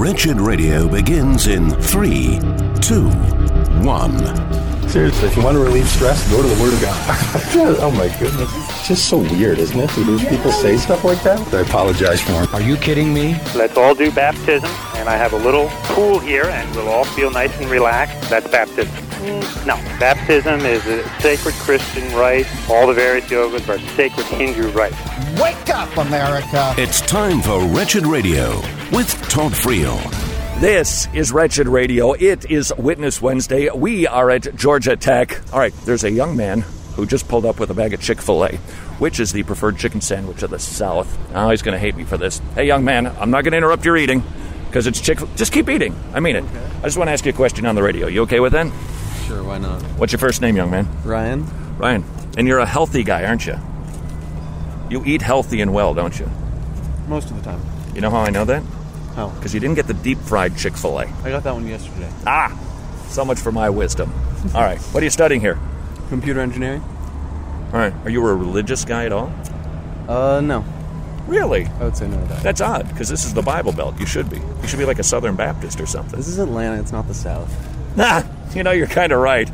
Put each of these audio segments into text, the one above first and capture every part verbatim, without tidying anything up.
Wretched Radio begins in three, two, one. Seriously, if you want to relieve stress, go to the Word of God. Oh my goodness. It's just so weird, isn't it? To hear people say stuff like that? I apologize for it. Are you kidding me? Let's all do baptism, and I have a little pool here, and we'll all feel nice and relaxed. That's baptism. Mm, no, baptism is a sacred Christian rite. All the various yogas are sacred Hindu rites. Wake up, America! It's time for Wretched Radio with Todd Friel. This is Wretched Radio. It is Witness Wednesday. We are at Georgia Tech. All right, there's a young man who just pulled up with a bag of Chick-fil-A, which is the preferred chicken sandwich of the South. Oh, he's going to hate me for this. Hey, young man, I'm not going to interrupt your eating because it's Chick-fil-A. Just keep eating. I mean it. Okay. I just want to ask you a question on the radio. You okay with that? Sure, why not? What's your first name, young man? Ryan. Ryan. And you're a healthy guy, aren't you? You eat healthy and well, don't you? Most of the time. You know how I know that? How? Because you didn't get the deep-fried Chick-fil-A. I got that one yesterday. Ah! So much for my wisdom. All right. What are you studying here? Computer engineering. All right. Are you a religious guy at all? Uh, no. Really? I would say no to that. That's odd, because this is the Bible Belt. You should be. You should be like a Southern Baptist or something. This is Atlanta. It's not the South. Nah, you know, you're kind of right.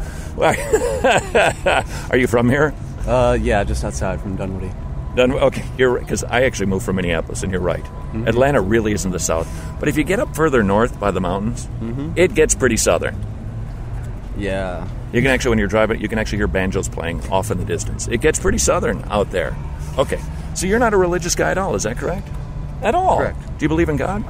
Are you from here? Uh, yeah, just outside from Dunwoody. Dun- okay, you're because I actually moved from Minneapolis, and you're right. Mm-hmm. Atlanta really isn't the South. But if you get up further north by the mountains, mm-hmm. it gets pretty southern. Yeah. You can actually, when you're driving, you can actually hear banjos playing off in the distance. It gets pretty southern out there. Okay, so you're not a religious guy at all, is that correct? At all? Correct. Do you believe in God?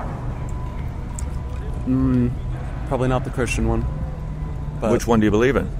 Mm, probably not the Christian one. But which one do you believe in?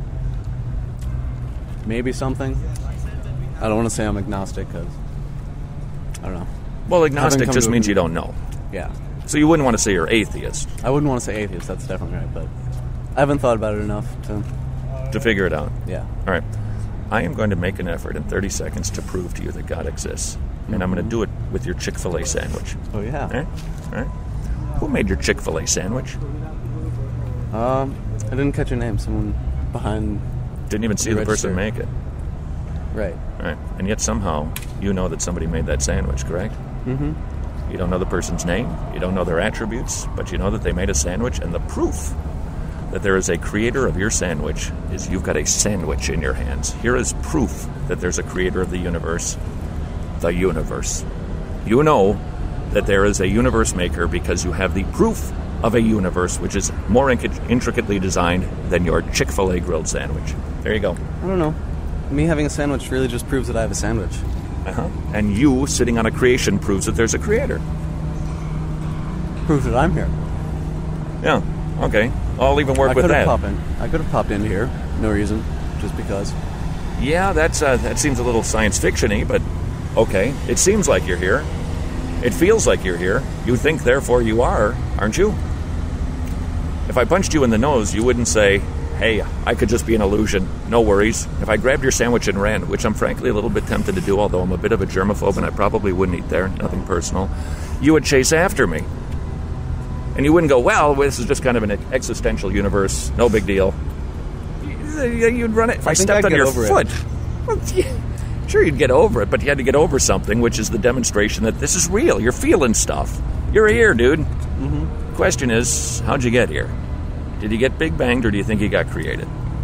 Maybe something. I don't want to say I'm agnostic because I don't know. Well, agnostic just means you don't know. Yeah. So you wouldn't want to say you're atheist. I wouldn't want to say atheist. That's definitely right. But I haven't thought about it enough to to figure it out. Yeah. All right. I am going to make an effort in thirty seconds to prove to you that God exists, mm-hmm. and I'm going to do it with your Chick-fil-A sandwich. Oh yeah. All right. All right. Who made your Chick-fil-A sandwich? Um, I didn't catch your name. Someone behind. Didn't even see the, the person make it. Right. Right. And yet somehow you know that somebody made that sandwich, correct? Mm-hmm. You don't know the person's name. You don't know their attributes, but you know that they made a sandwich, and the proof that there is a creator of your sandwich is you've got a sandwich in your hands. Here is proof that there's a creator of the universe. The universe. You know that there is a universe maker because you have the proof of a universe which is more inc- intricately designed than your Chick-fil-A grilled sandwich. There you go. I don't know. Me having a sandwich really just proves that I have a sandwich. Uh-huh. And you sitting on a creation proves that there's a creator. Proves that I'm here. Yeah. Okay. I'll even work I with that. Pop in. I could have popped into here. No reason. Just because. Yeah, that's uh, that seems a little science fiction-y, but okay. It seems like you're here. It feels like you're here. You think, therefore, you are, aren't you? If I punched you in the nose, you wouldn't say, hey, I could just be an illusion. No worries. If I grabbed your sandwich and ran, which I'm frankly a little bit tempted to do, although I'm a bit of a germaphobe and I probably wouldn't eat there, nothing personal, you would chase after me. And you wouldn't go, well, this is just kind of an existential universe, no big deal. You'd run it. If I, I stepped on your foot, well, yeah, sure, you'd get over it, but you had to get over something, which is the demonstration that this is real. You're feeling stuff. You're here, dude. Mm-hmm. Question is, how'd you get here? Did you get Big Banged, or do you think you got created?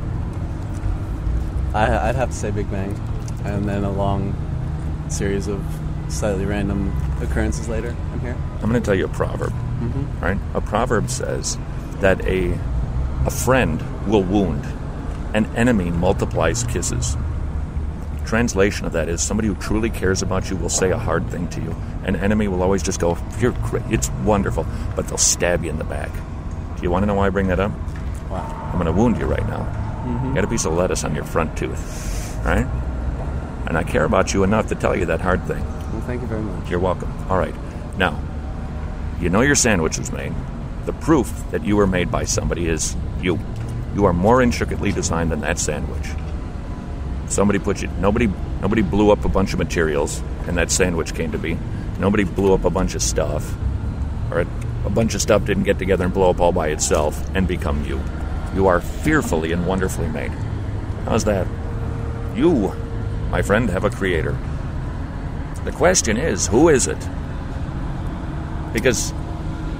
I, I'd have to say Big Bang, and then a long series of slightly random occurrences later. I'm here. I'm going to tell you a proverb. Mm-hmm. Right? A proverb says that a a friend will wound, an enemy multiplies kisses. Translation of that is somebody who truly cares about you will say a hard thing to you. An enemy will always just go, "You're great, it's wonderful," but they'll stab you in the back. Do you want to know why I bring that up? Wow. I'm going to wound you right now. Mm-hmm. You got a piece of lettuce on your front tooth, right? And I care about you enough to tell you that hard thing. Well, thank you very much. You're welcome. All right. Now, you know your sandwich was made. The proof that you were made by somebody is you. You are more intricately designed than that sandwich. Somebody put you... Nobody nobody blew up a bunch of materials and that sandwich came to be. Nobody blew up a bunch of stuff. Or a, a bunch of stuff didn't get together and blow up all by itself and become you. You are fearfully and wonderfully made. How's that? You, my friend, have a creator. The question is, who is it? Because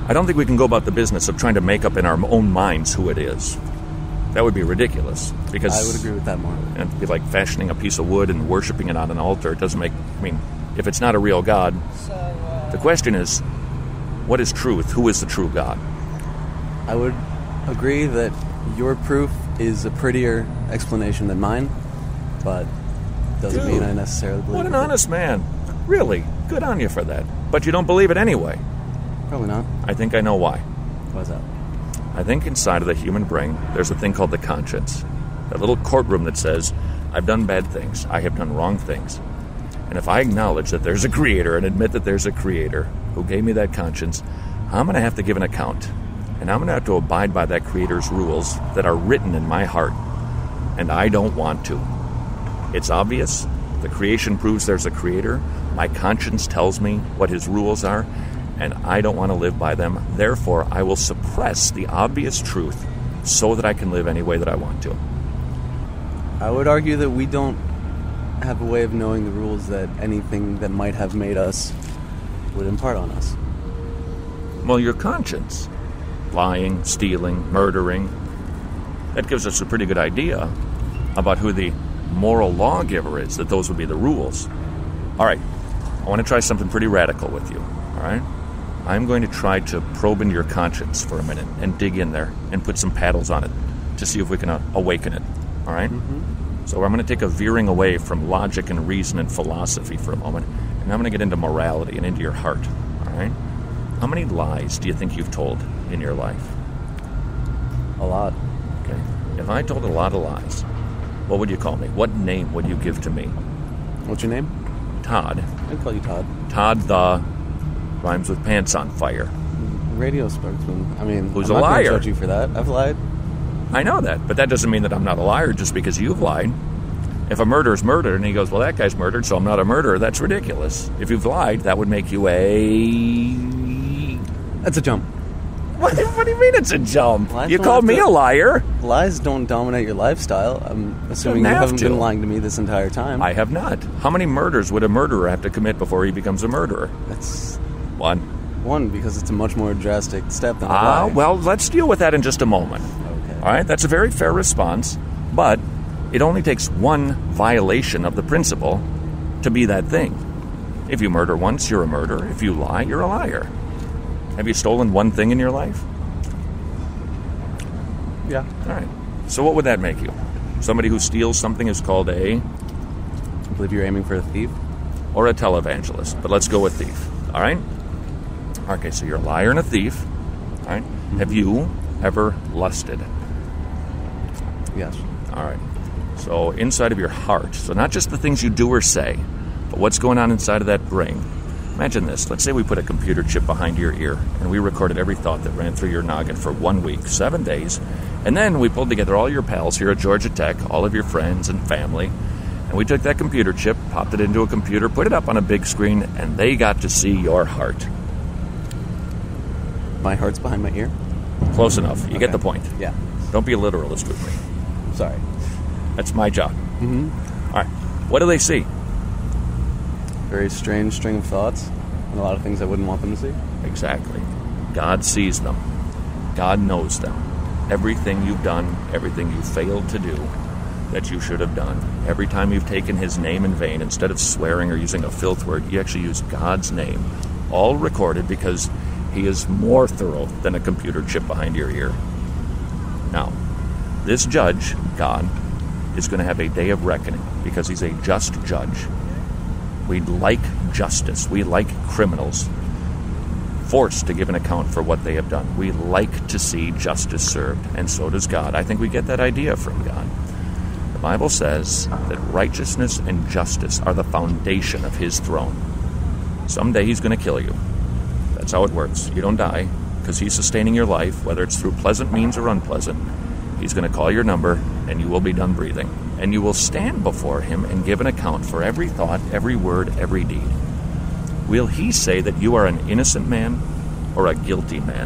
I don't think we can go about the business of trying to make up in our own minds who it is. That would be ridiculous. Because I would agree with that more. It'd be like fashioning a piece of wood and worshiping it on an altar. It doesn't make, I mean, if it's not a real God, the question is, what is truth? Who is the true God? I would agree that your proof is a prettier explanation than mine, but doesn't Dude, mean I necessarily believe What an it. honest man. Really, good on you for that. But you don't believe it anyway. Probably not. I think I know why. Why's that? I think inside of the human brain, there's a thing called the conscience. That little courtroom that says, I've done bad things. I have done wrong things. And if I acknowledge that there's a creator and admit that there's a creator who gave me that conscience, I'm going to have to give an account. And I'm going to have to abide by that creator's rules that are written in my heart. And I don't want to. It's obvious. The creation proves there's a creator. My conscience tells me what his rules are. And I don't want to live by them. Therefore, I will suppress the obvious truth so that I can live any way that I want to. I would argue that we don't have a way of knowing the rules that anything that might have made us would impart on us. Well, your conscience. Lying, stealing, murdering. That gives us a pretty good idea about who the moral lawgiver is, that those would be the rules. All right, I want to try something pretty radical with you, all right? I'm going to try to probe into your conscience for a minute and dig in there and put some paddles on it to see if we can uh, awaken it, all right? Mm-hmm. So I'm going to take a veering away from logic and reason and philosophy for a moment, and I'm going to get into morality and into your heart, all right? How many lies do you think you've told in your life? A lot. Okay. If I told a lot of lies, what would you call me? What name would you give to me? What's your name? Todd. I'd call you Todd. Todd the rhymes with pants on fire. Radio spokesman. I mean, Who's I'm a not liar? gonna judge you for that. I've lied. I know that, but that doesn't mean that I'm not a liar just because you've lied. If a murderer's murdered and he goes, well, that guy's murdered, so I'm not a murderer, that's ridiculous. If you've lied, that would make you a... That's a jump. What, what do you mean it's a jump? Lies You don't called have me to- a liar. Lies don't dominate your lifestyle. I'm assuming Don't you have haven't to. been lying to me this entire time. I have not. How many murders would a murderer have to commit before he becomes a murderer? That's One. one, because it's a much more drastic step than a Ah, lie. well, let's deal with that in just a moment. Okay. All right, that's a very fair response, but it only takes one violation of the principle to be that thing. If you murder once, you're a murderer. If you lie, you're a liar. Have you stolen one thing in your life? Yeah. All right. So what would that make you? Somebody who steals something is called a... I believe you're aiming for a thief. or a televangelist, but let's go with thief. All right? Okay, so you're a liar and a thief. All right? Mm-hmm. Have you ever lusted? Yes. All right. So inside of your heart, so not just the things you do or say, but what's going on inside of that brain. Imagine this. Let's say we put a computer chip behind your ear, and we recorded every thought that ran through your noggin for one week, seven days, and then we pulled together all your pals here at Georgia Tech, all of your friends and family, and we took that computer chip, popped it into a computer, put it up on a big screen, and they got to see your heart. My heart's behind my ear? Close enough. You Okay. get the point. Yeah. Don't be a literalist with me. Sorry. That's my job. Mm-hmm. All right. What do they see? Very strange string of thoughts, and a lot of things I wouldn't want them to see. Exactly. God sees them. God knows them. Everything you've done, everything you failed to do that you should have done. Every time you've taken his name in vain, instead of swearing or using a filth word, you actually use God's name. All recorded because he is more thorough than a computer chip behind your ear. Now, this judge, God, is going to have a day of reckoning because he's a just judge. We like justice. We like criminals forced to give an account for what they have done. We like to see justice served, and so does God. I think we get that idea from God. The Bible says that righteousness and justice are the foundation of his throne. Someday he's going to kill you. That's how it works. You don't die because he's sustaining your life, whether it's through pleasant means or unpleasant. He's going to call your number, and you will be done breathing. And you will stand before him and give an account for every thought, every word, every deed. Will he say that you are an innocent man or a guilty man?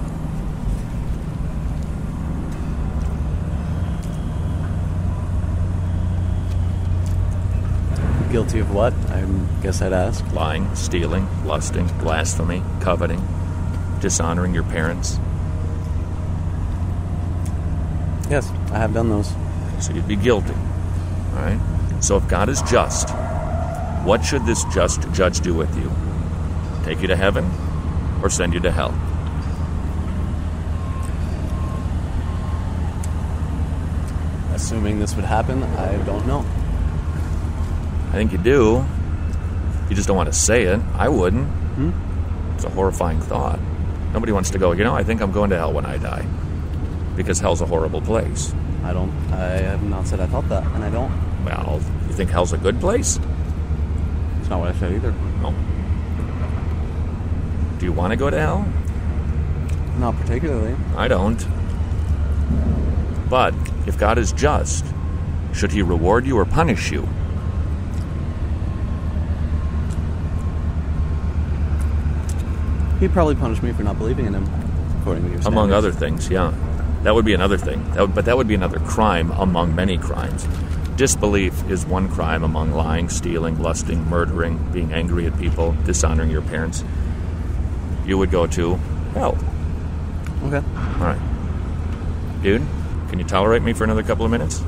Guilty of what? I guess I'd ask. Lying, stealing, lusting, blasphemy, coveting, dishonoring your parents? Yes, I have done those. So you'd be guilty. All right? So if God is just, what should this just judge do with you? Take you to heaven or send you to hell? Assuming this would happen, I don't know. I think you do. You just don't want to say it. I wouldn't. Hmm? It's a horrifying thought. Nobody wants to go, you know, I think I'm going to hell when I die. Because hell's a horrible place. I don't. I have not said I thought that, and I don't. Well, you think hell's a good place? It's not what I said either. No. Do you want to go to hell? Not particularly. I don't. But if God is just, should he reward you or punish you? He'd probably punish me for not believing in him, according to your standards. Among other things, yeah. That would be another thing. That would, but that would be another crime among many crimes. Disbelief is one crime among lying, stealing, lusting, murdering, being angry at people, dishonoring your parents. You would go to hell. Okay. All right. Dude, can you tolerate me for another couple of minutes?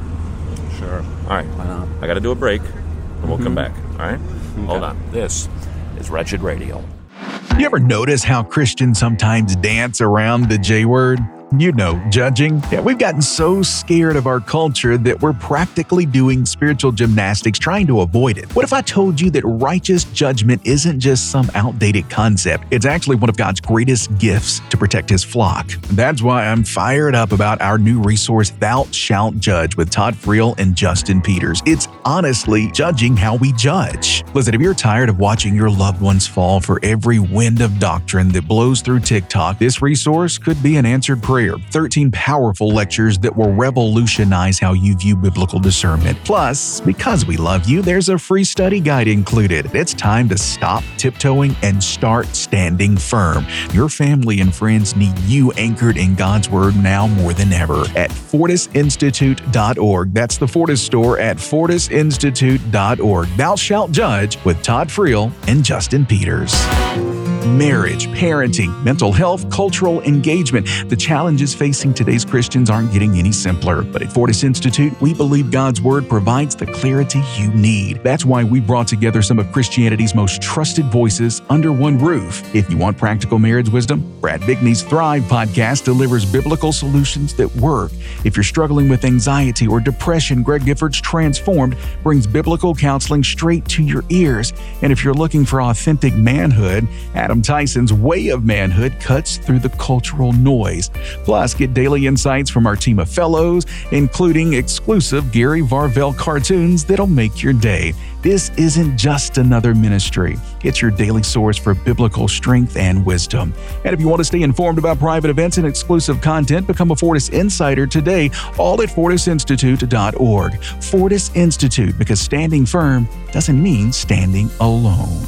Sure. All right. Why not? I got to do a break, and we'll come back. All right? Okay. Hold on. This is Wretched Radio. You ever notice how Christians sometimes dance around the J word? You know, judging. Yeah, we've gotten so scared of our culture that we're practically doing spiritual gymnastics trying to avoid it. What if I told you that righteous judgment isn't just some outdated concept? It's actually one of God's greatest gifts to protect his flock. That's why I'm fired up about our new resource, Thou Shalt Judge, with Todd Friel and Justin Peters. It's honestly judging how we judge. Listen, if you're tired of watching your loved ones fall for every wind of doctrine that blows through TikTok, this resource could be an answered prayer. thirteen powerful lectures that will revolutionize how you view biblical discernment. Plus, because we love you, there's a free study guide included. It's time to stop tiptoeing and start standing firm. Your family and friends need you anchored in God's Word now more than ever at fortis institute dot org. That's the Fortis store at fortis institute dot org. Thou Shalt Judge with Todd Friel and Justin Peters. Marriage, parenting, mental health, cultural engagement. The challenges facing today's Christians aren't getting any simpler. But at Fortis Institute, we believe God's Word provides the clarity you need. That's why we brought together some of Christianity's most trusted voices under one roof. If you want practical marriage wisdom, Brad Bigney's Thrive podcast delivers biblical solutions that work. If you're struggling with anxiety or depression, Greg Giffords Transformed brings biblical counseling straight to your ears. And if you're looking for authentic manhood, Adam Tyson's Way of Manhood cuts through the cultural noise. Plus, get daily insights from our team of fellows, including exclusive Gary Varvel cartoons that'll make your day. This isn't just another ministry. It's your daily source for biblical strength and wisdom. And if you want to stay informed about private events and exclusive content, become a Fortis Insider today, all at fortis institute dot org. Fortis Institute, because standing firm doesn't mean standing alone.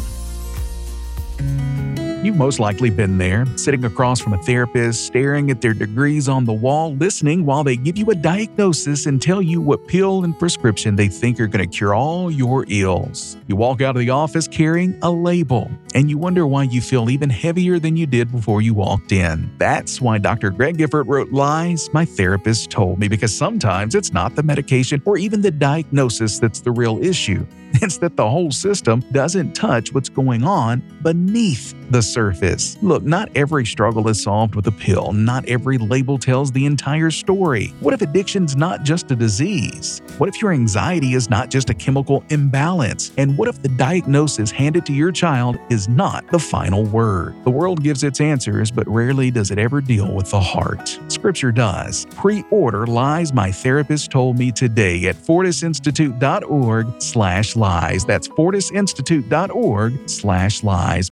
You've most likely been there, sitting across from a therapist, staring at their degrees on the wall, listening while they give you a diagnosis and tell you what pill and prescription they think are going to cure all your ills. You walk out of the office carrying a label, and you wonder why you feel even heavier than you did before you walked in. That's why Doctor Greg Gifford wrote Lies My Therapist Told Me, because sometimes it's not the medication or even the diagnosis that's the real issue. It's that the whole system doesn't touch what's going on beneath the surface. Look, not every struggle is solved with a pill. Not every label tells the entire story. What if addiction's not just a disease? What if your anxiety is not just a chemical imbalance? And what if the diagnosis handed to your child is not the final word? The world gives its answers, but rarely does it ever deal with the heart. Scripture does. Pre-order Lies My Therapist Told Me today at fortis institute dot org slash lies. That's fortis institute dot org slash lies.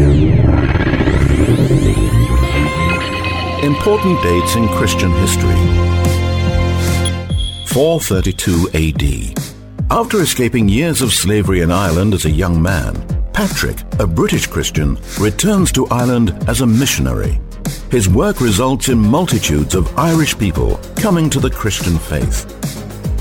Important dates in Christian history. four thirty-two A D. After escaping years of slavery in Ireland as a young man, Patrick, a British Christian, returns to Ireland as a missionary. His work results in multitudes of Irish people coming to the Christian faith.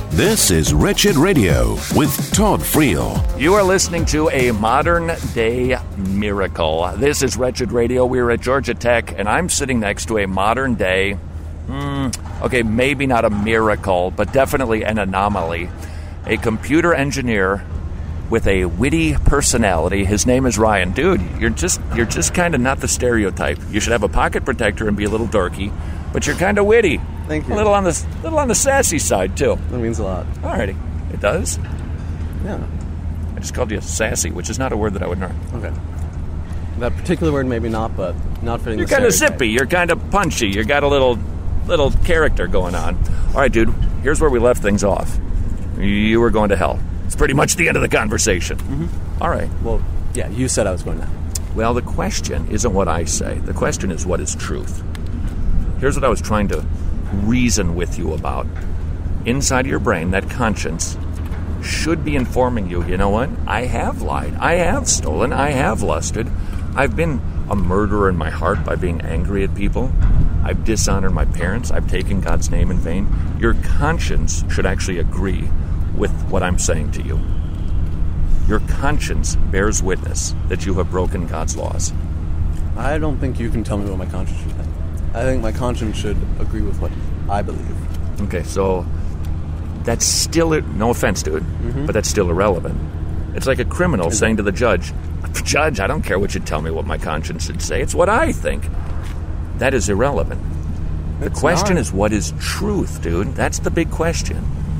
This is Wretched Radio with Todd Friel. You are listening to a modern day miracle. This is Wretched Radio. We're at Georgia Tech, and I'm sitting next to a modern day, mm, okay, maybe not a miracle, but definitely an anomaly. A computer engineer with a witty personality. His name is Ryan. Dude, you're just you're just kind of not the stereotype. You should have a pocket protector and be a little dorky, but you're kind of witty. Thank you. A little on the little on the sassy side too. That means a lot. Alrighty, it does. Yeah. I just called you sassy, which is not a word that I would know. Okay. That particular word, maybe not, but not fitting. You're the kind of stereotype. zippy. You're kind of punchy. You got a little little character going on. All right, dude. Here's where we left things off. You were going to hell. It's pretty much the end of the conversation. Mm-hmm. All right. Well, yeah, you said I was going to hell. Well, the question isn't what I say. The question is, what is truth? Here's what I was trying to reason with you about. Inside your brain, that conscience should be informing you, you know what? I have lied. I have stolen. I have lusted. I've been a murderer in my heart by being angry at people. I've dishonored my parents. I've taken God's name in vain. Your conscience should actually agree with what I'm saying to you. Your conscience bears witness that you have broken God's laws. I don't think you can tell me what my conscience should think. I think my conscience should agree with what I believe. Okay, so that's still, no offense, dude, mm-hmm. but that's still irrelevant. It's like a criminal Is saying it? to the judge, Judge, I don't care what you tell me what my conscience should say. It's what I think. That is irrelevant. The it's question not. is, what is truth, dude? That's the big question.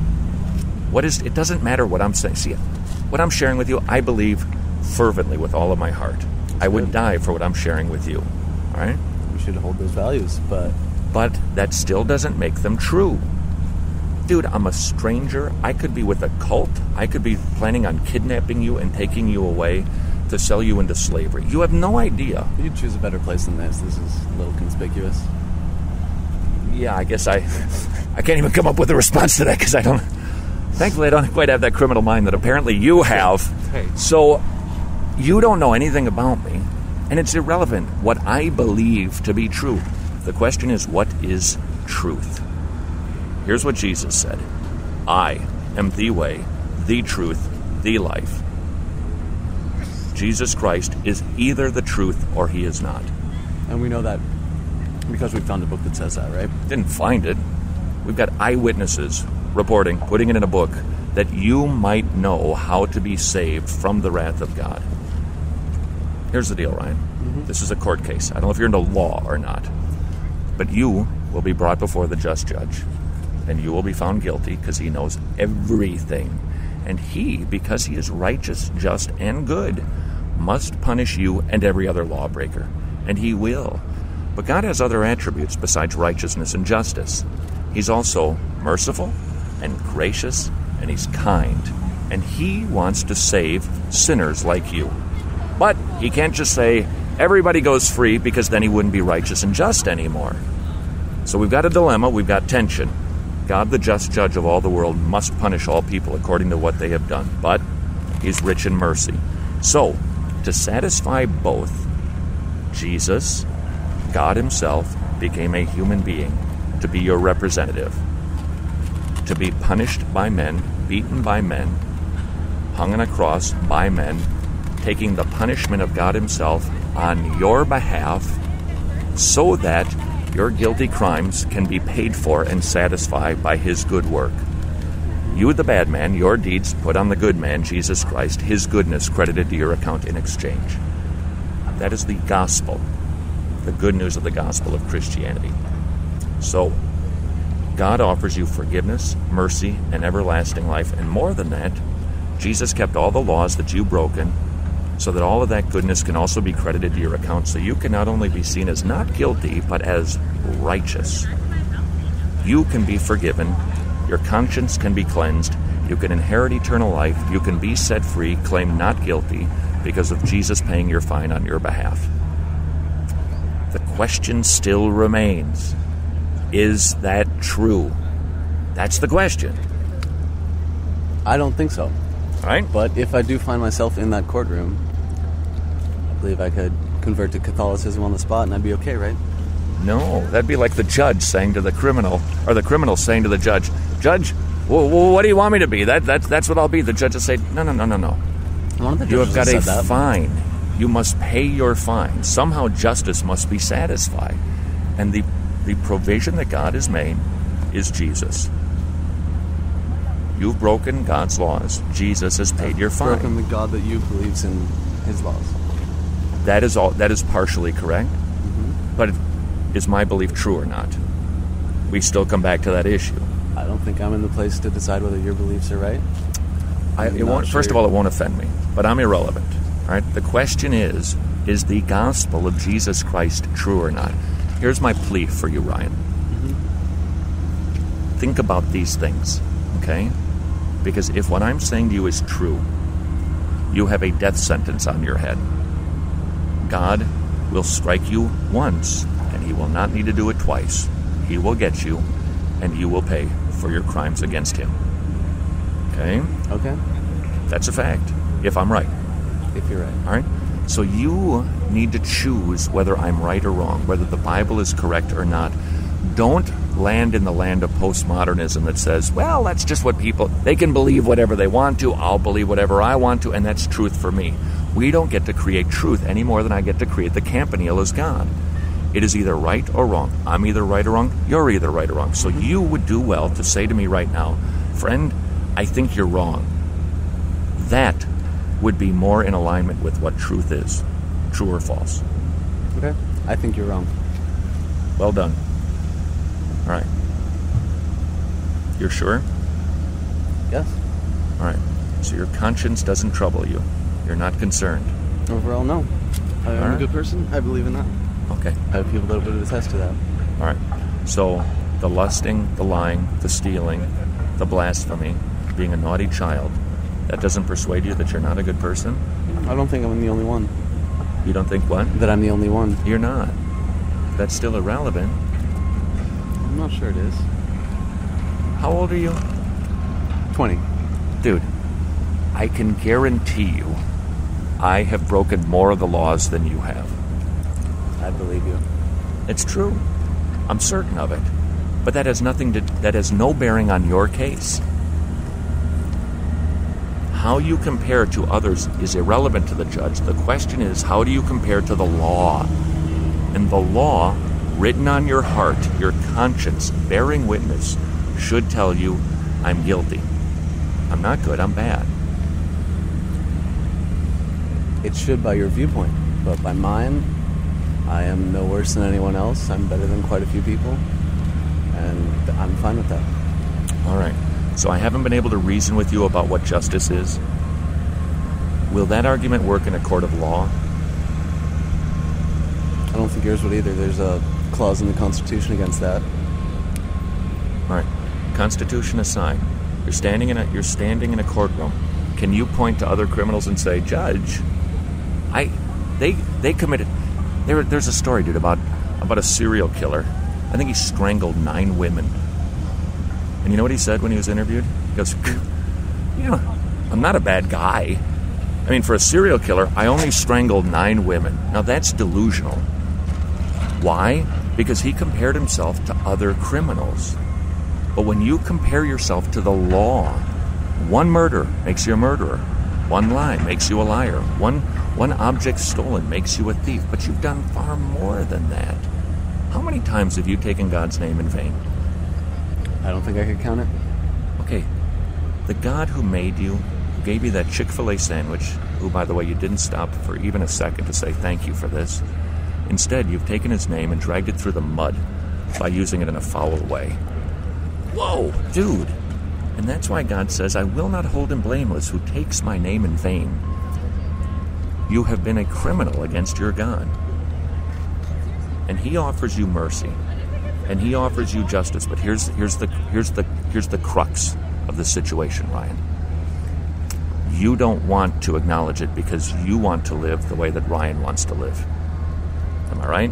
What is? It doesn't matter what I'm saying. See, what I'm sharing with you, I believe fervently with all of my heart. That's I would good. die for what I'm sharing with you. All right? We should hold those values, but... But that still doesn't make them true. Dude, I'm a stranger. I could be with a cult. I could be planning on kidnapping you and taking you away to sell you into slavery. You have no idea. You'd choose a better place than this. This is a little conspicuous. Yeah, I guess I I can't even come up with a response to that because I don't... Thankfully, I don't quite have that criminal mind that apparently you have. Hey. So, you don't know anything about me, and it's irrelevant what I believe to be true. The question is, what is truth? Here's what Jesus said. I am the way, the truth, the life. Jesus Christ is either the truth or he is not. And we know that because we found a book that says that, right? Didn't find it. We've got eyewitnesses reporting, putting it in a book, that you might know how to be saved from the wrath of God. Here's the deal, Ryan. Mm-hmm. This is a court case. I don't know if you're into law or not, but you will be brought before the just judge, and you will be found guilty because he knows everything. And he, because he is righteous, just, and good, must punish you and every other lawbreaker. And he will. But God has other attributes besides righteousness and justice. He's also merciful and gracious, and he's kind. And he wants to save sinners like you. But he can't just say, everybody goes free, because then he wouldn't be righteous and just anymore. So we've got a dilemma, we've got tension. God, the just judge of all the world, must punish all people according to what they have done. But he's rich in mercy. So, to satisfy both, Jesus, God himself, became a human being to be your representative, to be punished by men, beaten by men, hung on a cross by men, taking the punishment of God himself on your behalf so that your guilty crimes can be paid for and satisfied by his good work. You, the bad man, your deeds put on the good man, Jesus Christ, his goodness credited to your account in exchange. That is the gospel, the good news of the gospel of Christianity. So, God offers you forgiveness, mercy, and everlasting life. And more than that, Jesus kept all the laws that you've broken so that all of that goodness can also be credited to your account, so you can not only be seen as not guilty, but as righteous. You can be forgiven, your conscience can be cleansed, you can inherit eternal life, you can be set free, claimed not guilty, because of Jesus paying your fine on your behalf. The question still remains, is that true? That's the question. I don't think so. All right. But if I do find myself in that courtroom, I believe I could convert to Catholicism on the spot and I'd be okay, right? No, that'd be like the judge saying to the criminal, or the criminal saying to the judge, Judge, Well, well, what do you want me to be? That, that, that's what I'll be. The judges say, no, no, no, no, no. One of the You have got judges a said that. fine. You must pay your fine. Somehow justice must be satisfied. And the, the provision that God has made is Jesus. You've broken God's laws. Jesus has paid your fine. Broken the God that you believes in his laws. That is all. That is partially correct. Mm-hmm. But is my belief true or not? We still come back to that issue. I don't think I'm in the place to decide whether your beliefs are right. I, it won't, sure. First of all, it won't offend me, but I'm irrelevant. All right. The question is: is the gospel of Jesus Christ true or not? Here's my plea for you, Ryan. Mm-hmm. Think about these things, okay? Because if what I'm saying to you is true, you have a death sentence on your head. God will strike you once, and he will not need to do it twice. He will get you, and you will pay for your crimes against him. Okay? Okay. That's a fact, if I'm right. If you're right. All right? So you need to choose whether I'm right or wrong, whether the Bible is correct or not. Don't land in the land of postmodernism that says, well, that's just what people, they can believe whatever they want to, I'll believe whatever I want to, and that's truth for me. We don't get to create truth any more than I get to create the campanile as God. It is either right or wrong. I'm either right or wrong, you're either right or wrong. So you would do well to say to me right now, friend, I think you're wrong. That would be more in alignment with what truth is, true or false. Okay. I think you're wrong. Well done. All right. You're sure? Yes. All right. So your conscience doesn't trouble you. You're not concerned. Overall, no. I am All right. a good person. I believe in that. Okay. I have people that would attest to that. All right. So the lusting, the lying, the stealing, the blasphemy, being a naughty child, that doesn't persuade you that you're not a good person? I don't think I'm the only one. You don't think what? That I'm the only one. You're not. That's still irrelevant. I'm not sure it is. How old are you? twenty. Dude, I can guarantee you I have broken more of the laws than you have. I believe you. It's true. I'm certain of it. But that has nothing to that has no bearing on your case. How you compare to others is irrelevant to the judge. The question is, how do you compare to the law? And the law, written on your heart, your conscience, bearing witness, should tell you, I'm guilty. I'm not good, I'm bad. It should by your viewpoint, but by mine, I am no worse than anyone else. I'm better than quite a few people, and I'm fine with that. All right. So I haven't been able to reason with you about what justice is. Will that argument work in a court of law? I don't think yours would either. There's a clause in the Constitution against that. All right. Constitution aside, you're standing in a you're standing in a courtroom. Can you point to other criminals and say, Judge, I they they committed there there's a story, dude, about about a serial killer. I think he strangled nine women. And you know what he said when he was interviewed? He goes, you know, I'm not a bad guy. I mean, for a serial killer, I only strangled nine women. Now, that's delusional. Why? Because he compared himself to other criminals. But when you compare yourself to the law, one murder makes you a murderer. One lie makes you a liar. One, one object stolen makes you a thief. But you've done far more than that. How many times have you taken God's name in vain? I don't think I could count it. Okay, the God who made you, who gave you that Chick-fil-A sandwich, who, by the way, you didn't stop for even a second to say thank you for this. Instead, you've taken his name and dragged it through the mud by using it in a foul way. Whoa, dude. And that's why God says, I will not hold him blameless who takes my name in vain. You have been a criminal against your God. And he offers you mercy. And he offers you justice, but here's here's the here's the here's the crux of the situation, Ryan. You don't want to acknowledge it because you want to live the way that Ryan wants to live. Am I right?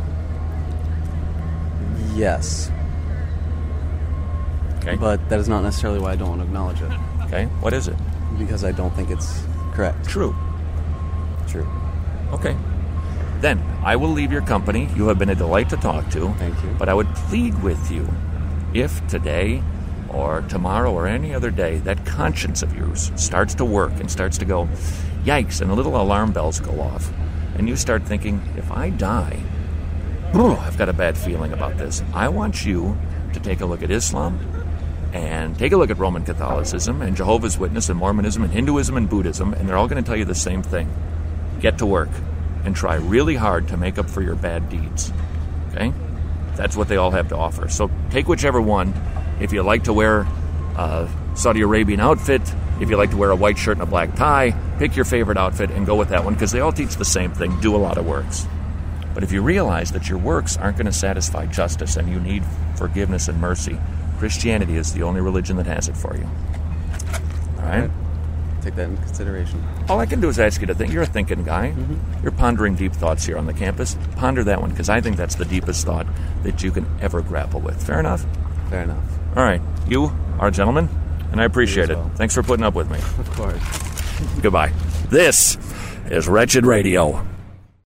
Yes. Okay. But that is not necessarily why I don't want to acknowledge it. Okay. What is it? Because I don't think it's correct. True. True. Okay. Then, I will leave your company. You have been a delight to talk to. Thank you. But I would plead with you, if today or tomorrow or any other day, that conscience of yours starts to work and starts to go, yikes, and the little alarm bells go off. And you start thinking, if I die, oh, I've got a bad feeling about this. I want you to take a look at Islam and take a look at Roman Catholicism and Jehovah's Witness and Mormonism and Hinduism and Buddhism, and they're all going to tell you the same thing. Get to work and try really hard to make up for your bad deeds. Okay? That's what they all have to offer. So take whichever one. If you like to wear a Saudi Arabian outfit, if you like to wear a white shirt and a black tie, pick your favorite outfit and go with that one, because they all teach the same thing. Do a lot of works. But if you realize that your works aren't going to satisfy justice and you need forgiveness and mercy, Christianity is the only religion that has it for you. All right? All right. Take that into consideration. All I can do is ask you to think. You're a thinking guy. Mm-hmm. You're pondering deep thoughts here on the campus. Ponder that one, because I think that's the deepest thought that you can ever grapple with. Fair enough? Fair enough. All right. You are a gentleman, and I appreciate well. it. Thanks for putting up with me. Of course. Goodbye. This is Wretched Radio.